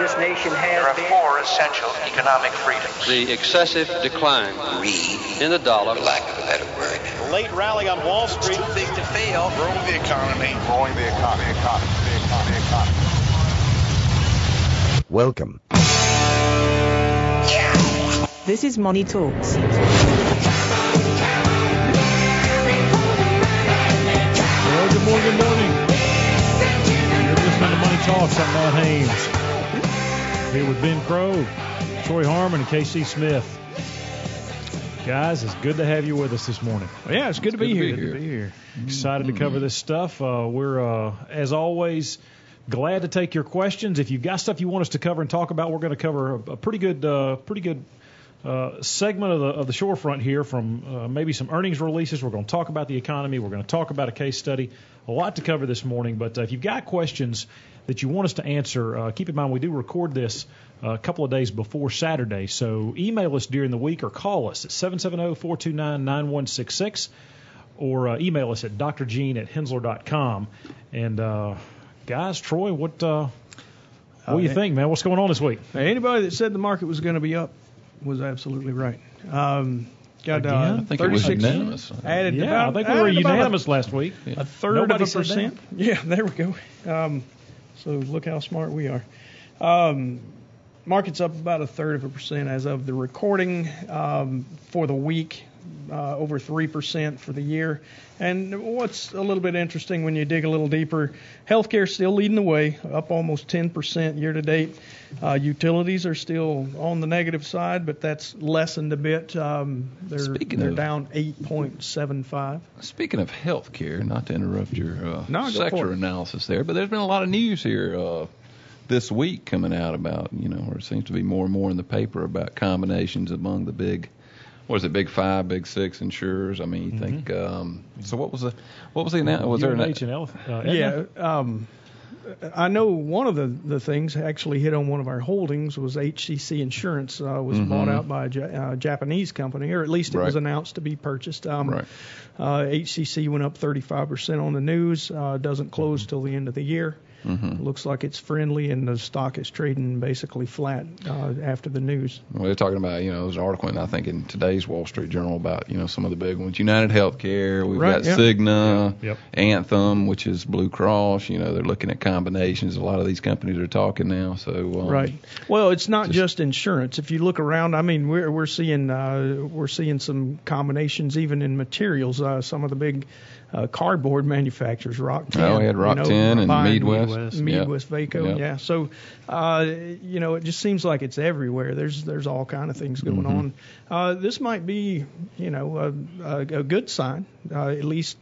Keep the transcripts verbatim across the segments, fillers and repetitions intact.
this nation has There are been. four essential economic freedoms. The excessive decline Greed, in the dollar. for lack of a better word. The late rally on Wall Street. Too big to fail. Growing the economy. Growing the economy. Economy. The economy. Economy. Welcome. This is Money Talks. Well, good morning, good morning. You're listening to Money Talks. I'm Matt Haynes. Here with Ben Crow, Troy Harmon, and K C Smith. Guys, it's good to have you with us this morning. Yeah, it's good, it's to, be good here. to be here. Good to be here. Excited mm-hmm. to cover this stuff. Uh, we're, uh, as always, glad to take your questions. If you've got stuff you want us to cover and talk about, we're going to cover a, a pretty good, uh, pretty good uh, segment of the of the shorefront here. From uh, maybe some earnings releases. We're going to talk about the economy. We're going to talk about a case study. A lot to cover this morning. But uh, if you've got questions that you want us to answer, uh, keep in mind we do record this uh, a couple of days before Saturday. So email us during the week or call us at seven seven zero, four two nine, nine one six six or uh, email us at d r gene at hensler dot com. And uh, guys, Troy, what uh, what do you uh, think, man? What's going on this week? Anybody that said the market was going to be up was absolutely right. Um, got uh, I think thirty-six it was unanimous. Added yeah, about, I think we were unanimous a, last week. A third Nobody of a percent. Yeah, there we go. Um, so look how smart we are. Um, market's up about a third of a percent as of the recording um, for the week. Uh, over three percent for the year. And what's a little bit interesting when you dig a little deeper, healthcare is still leading the way, up almost ten percent year to date. Uh, utilities are still on the negative side, but that's lessened a bit. Um, they're Speaking they're of, down eight point seven five. Speaking of healthcare, not to interrupt your uh, no, sector analysis there, but there's been a lot of news here uh, this week coming out about, you know, where it seems to be more and more in the paper about combinations among the big What is it? Big five, big six insurers. I mean, you mm-hmm. think. Um, so what was the what was the was there an H and L? Uh, yeah, um, I know one of the, the things actually hit on one of our holdings was H C C Insurance uh, was mm-hmm. bought out by a ja- uh, Japanese company, or at least it right. was announced to be purchased. Um, right. uh, H C C went up thirty-five percent on the news. Uh, doesn't close mm-hmm. till the end of the year. Mm-hmm. Looks like it's friendly, and the stock is trading basically flat uh, after the news. Well, they're talking about, you know, there's an article, in, I think, in today's Wall Street Journal about, you know, some of the big ones. United Healthcare, we've right, got yeah. Cigna, yeah. Yep. Anthem, which is Blue Cross. You know, they're looking at combinations. A lot of these companies are talking now. So um, right. Well, it's not just, just insurance. If you look around, I mean, we're we're seeing uh, we're seeing some combinations even in materials. Uh, some of the big Uh, cardboard manufacturers, Rock ten. Oh, we had Rock you know, ten and buying Midwest. Midwest yep. Vaco, yep. yeah. So, uh, you know, it just seems like it's everywhere. There's there's all kind of things going mm-hmm. on. Uh, this might be, you know, a, a, a good sign. Uh, at least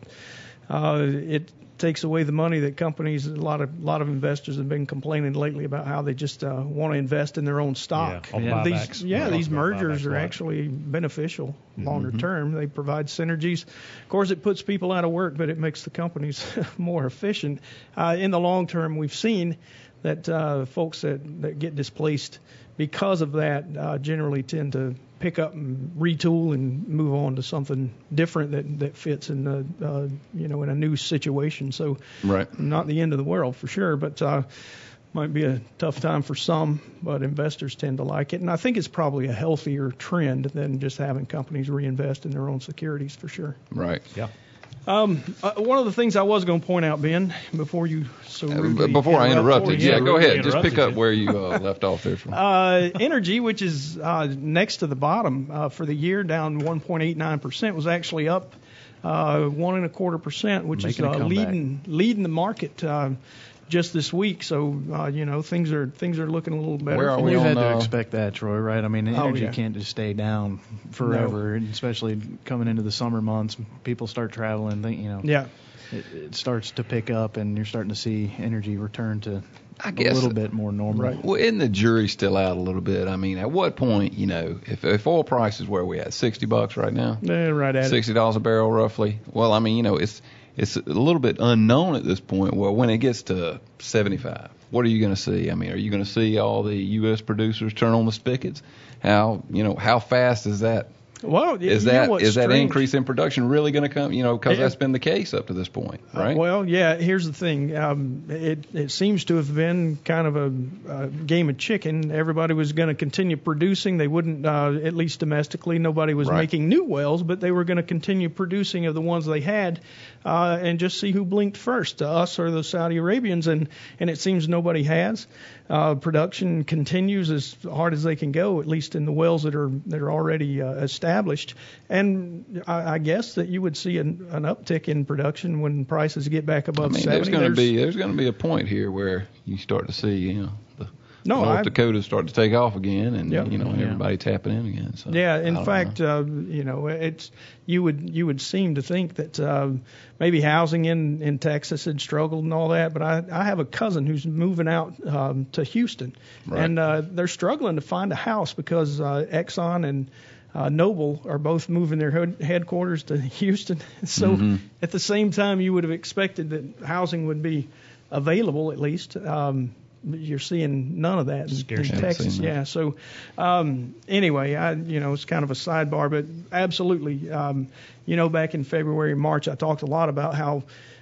uh, it takes away the money that companies, a lot of a lot of investors have been complaining lately about how they just uh, want to invest in their own stock. Yeah, yeah, these, yeah, these mergers are right. actually beneficial longer mm-hmm. term. They provide synergies. Of course, it puts people out of work, but it makes the companies more efficient. Uh, in the long term, we've seen that uh, folks that, that get displaced because of that uh, generally tend to pick up and retool and move on to something different that, that fits in the uh, you know in a new situation. So right. not the end of the world for sure, but uh, might be a tough time for some. But investors tend to like it, and I think it's probably a healthier trend than just having companies reinvest in their own securities for sure. Right. Yeah. Um, uh, one of the things I was going to point out, Ben, before you so rudely uh, before I interrupted, yeah, go ahead. Just pick up you. where you uh, left off there. From. Uh, energy, which is uh, next to the bottom uh, for the year, down one point eight nine percent, was actually up uh, one and a quarter percent, which Making is uh, leading leading the market. Uh, just this week, so uh, you know things are things are looking a little better. Where are for we We've on, had to uh, expect that, Troy, right? I mean, energy oh, yeah. can't just stay down forever, No. and especially coming into the summer months. People start traveling, think, you know. Yeah. It, it starts to pick up, and you're starting to see energy return to I guess, a little bit more normal. Right. Well, isn't the jury still out a little bit? I mean, at what point, you know, if if oil prices where we at sixty bucks right now, Yeah, right at sixty dollars a barrel roughly. Well, I mean, you know, it's it's a little bit unknown at this point. Well, when it gets to seventy-five, what are you going to see? I mean, are you going to see all the U S producers turn on the spigots? How you know how fast is that Well, y- Is you know that what's is that strange? increase in production really going to come? You know, because Yeah. that's been the case up to this point, right? Uh, well, yeah. Here's the thing. Um, it it seems to have been kind of a, a game of chicken. Everybody was going to continue producing. They wouldn't, uh, at least domestically, nobody was Right. making new wells, but they were going to continue producing of the ones they had, uh, and just see who blinked first, us or the Saudi Arabians. And and it seems nobody has. Uh, production continues as hard as they can go, at least in the wells that are that are already uh, established. And I, I guess that you would see an, an uptick in production when prices get back above I mean, seventy. there's going to be there's going to be a point here where you start to see, you know, the No, North I- Dakota start to take off again, and Yep. you know, Yeah. everybody tapping in again. So Yeah, I in don't fact, know. uh, you know, it's you would you would seem to think that uh, maybe housing in, in Texas had struggled and all that, but I, I have a cousin who's moving out um, to Houston, Right. and uh, they're struggling to find a house because uh, Exxon and uh, Noble are both moving their head- headquarters to Houston. So Mm-hmm. at the same time, you would have expected that housing would be available at least. Um, you're seeing none of that in, in Scarcity. Haven't Texas. seen that. Yeah. So um, anyway, I you know it's kind of a sidebar, but absolutely, um, you know, back in February and March, I talked a lot about how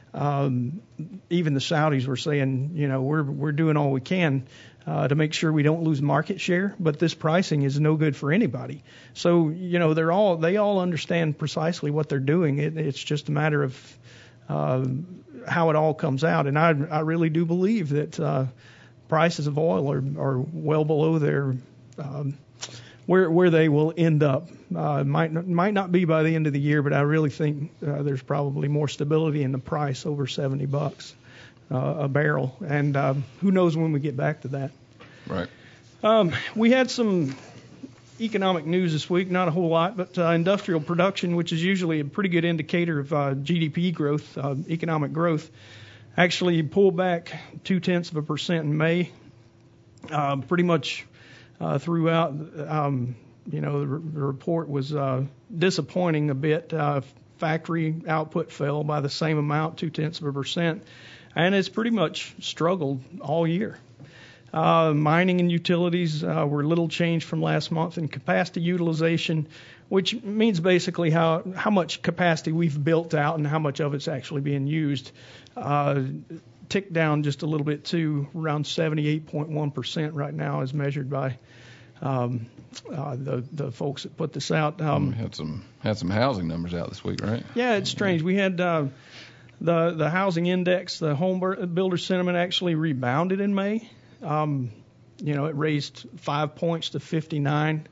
um, even the Saudis were saying, you know, we're we're doing all we can uh, to make sure we don't lose market share, but this pricing is no good for anybody. So you know, they're all they all understand precisely what they're doing. It, it's just a matter of uh, how it all comes out, and I I really do believe that. Uh, Prices of oil are, are well below their um, where where they will end up. Uh, might not, might not be by the end of the year, but I really think uh, there's probably more stability in the price over seventy bucks uh, a barrel, and um, who knows when we get back to that. Right. Um, we had some economic news this week, not a whole lot, but uh, industrial production, which is usually a pretty good indicator of uh, G D P growth, uh, economic growth, actually pulled back two tenths of a percent in May. Uh, pretty much uh, throughout, um, you know, the, the report was uh, disappointing a bit. Uh, factory output fell by the same amount, two tenths of a percent, and it's pretty much struggled all year. Uh, mining and utilities uh, were little changed from last month in capacity utilization, which means basically how, how much capacity we've built out and how much of it's actually being used. Uh, ticked down just a little bit too, around seventy-eight point one percent right now as measured by um, uh, the, the folks that put this out. Um, we had some had some housing numbers out this week, right? Yeah, it's strange. We had uh, the the housing index, the home builder sentiment actually rebounded in May. Um, you know, it raised five points to fifty-nine.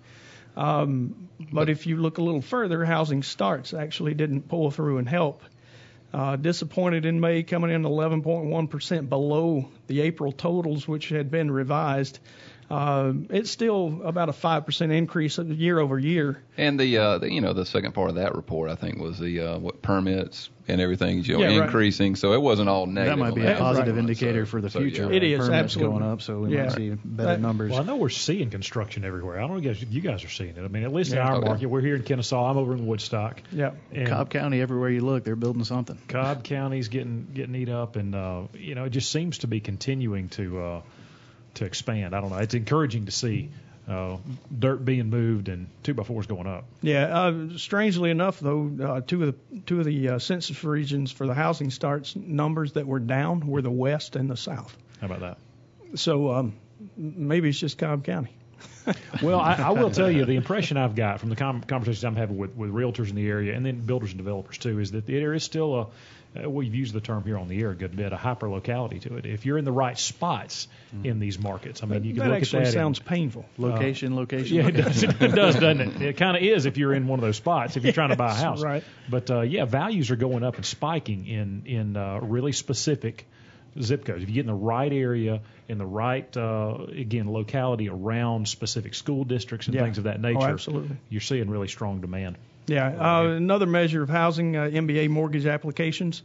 Um, but if you look a little further, housing starts actually didn't pull through and help. Uh, disappointed in May, coming in eleven point one percent below the April totals, which had been revised. Uh, it's still about a five percent increase year over year. And the, uh, the you know the second part of that report I think was the uh, what permits and everything you know, Yeah, right. increasing. So it wasn't all negative. That might be on a that positive front. indicator So- for the so, yeah. future. It is, Permits absolutely. going up, so we Yeah. might see better That- numbers. Well, I know we're seeing construction everywhere. I don't know if you guys are seeing it. I mean, at least in Yeah. our Okay. market, we're here in Kennesaw. I'm over in Woodstock. Yeah. And Cobb County, everywhere you look, they're building something. Cobb County's getting getting eat up, and uh, you know, it just seems to be continuing to uh, to expand. I don't know. It's encouraging to see uh, dirt being moved and two by fours going up. Yeah. Uh, strangely enough, though, uh, two of the two of the uh, census regions for the housing starts numbers that were down were the West and the South. How about that? So um, maybe it's just Cobb County. Well, I, I will tell you the impression I've got from the com- conversations I'm having with, with realtors in the area and then builders and developers too is that there is still a uh, we've used the term here on the air a good bit, a hyper locality to it. If you're in the right spots in these markets, I mean, you can that look actually at that. sounds and, painful. Location, location. yeah, it location. does. It does, doesn't it? It kind of is if you're in one of those spots. If you're trying to buy a Yes, house, right. But uh, yeah, values are going up and spiking in in uh, really specific zip codes. If you get in the right area, in the right uh, again locality around specific school districts and Yeah. things of that Oh, nature, absolutely. you're seeing really strong demand. Yeah. Uh, another measure of housing, uh, M B A mortgage applications.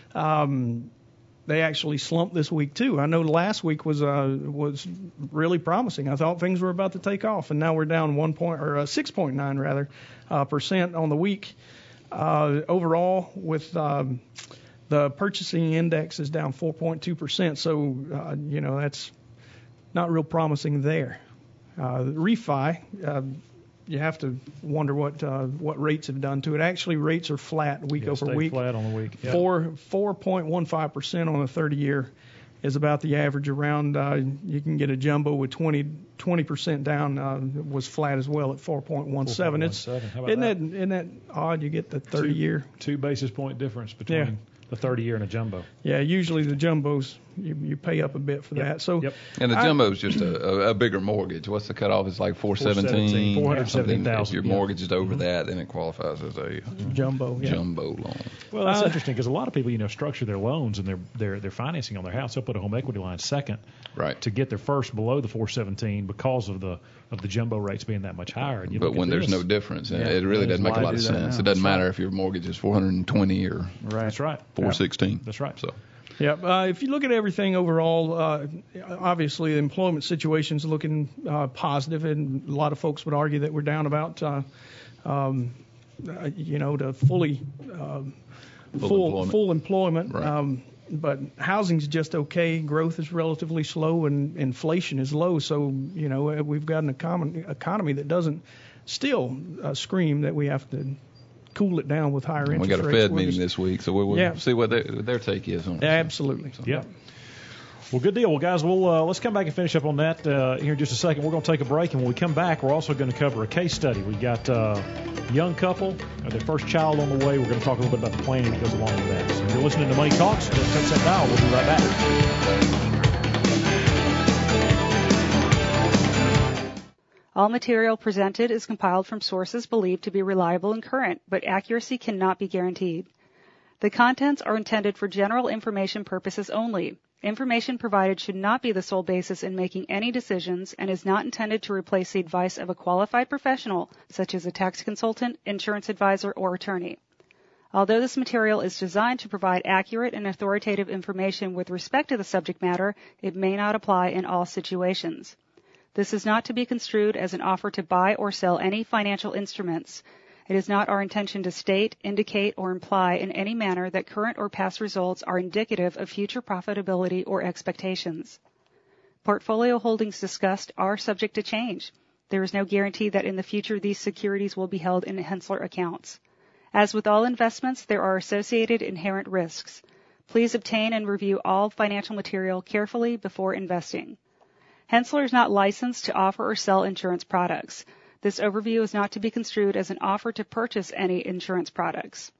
Um, they actually slumped this week too. I know last week was uh, was really promising. I thought things were about to take off, and now we're down one point or uh, six point nine rather uh, percent on the week. Uh, overall, with um, the purchasing index is down four point two percent. So uh, you know that's not real promising there. Uh, refi. Uh, you have to wonder what uh, what rates have done to it. Actually, rates are flat week Yeah, over stayed week. flat on the week. Yeah. Four four point one five percent on a thirty year is about the average around. Uh, you can get a jumbo with twenty percent down, uh, was flat as well at four point one seven. It's How about isn't that? that? isn't that odd? You get the thirty year. Two basis point difference between Yeah. the thirty year and a jumbo. Yeah, usually the jumbos you, you pay up a bit for Yep. that. So Yep. And the I- jumbo's just a, a, a bigger mortgage. What's the cutoff? It's like four seventeen. four hundred seventeen thousand, If your yeah. mortgage is over that, then it qualifies as a jumbo. Yeah. jumbo loan. Well, that's Uh, interesting because a lot of people, you know, structure their loans and their their their financing on their house. They'll put a home equity line second, Right. to get their first below the four seventeen because of the of the jumbo rates being that much higher. And you But look at when there's this, no difference, Yeah. it really doesn't make a why lot of do that sense. now? It doesn't That's matter right. if your mortgage is four hundred twenty or Right. That's right. four sixteen. That's right. So Yeah, uh, if you look at everything overall, uh, obviously the employment situation's looking uh, positive, and a lot of folks would argue that we're down about, uh, um, uh, you know, to fully um, Full full employment. full employment. Right. Um, but housing's just okay. Growth is relatively slow, and inflation is low. So you know we've got an econ- economy that doesn't still uh, scream that we have to cool it down with higher interest we got a rates. Fed We're meeting just- this week, so we'll, we'll Yeah. see what their, their take is on it. Absolutely. So, Yeah. Well, good deal. Well, guys, we'll uh, let's come back and finish up on that uh, here in just a second. We're going to take a break, and when we come back, we're also going to cover a case study. We've got uh, a young couple, uh, their first child on the way. We're going to talk a little bit about the planning that goes along with that. So if you're listening to Money Talks, don't touch that dial. We'll be right back. All material presented is compiled from sources believed to be reliable and current, but accuracy cannot be guaranteed. The contents are intended for general information purposes only. Information provided should not be the sole basis in making any decisions and is not intended to replace the advice of a qualified professional, such as a tax consultant, insurance advisor, or attorney. Although this material is designed to provide accurate and authoritative information with respect to the subject matter, it may not apply in all situations. This is not to be construed as an offer to buy or sell any financial instruments. It is not our intention to state, indicate, or imply in any manner that current or past results are indicative of future profitability or expectations. Portfolio holdings discussed are subject to change. There is no guarantee that in the future these securities will be held in Hensler accounts. As with all investments, there are associated inherent risks. Please obtain and review all financial material carefully before investing. Hensler is not licensed to offer or sell insurance products. This overview is not to be construed as an offer to purchase any insurance products.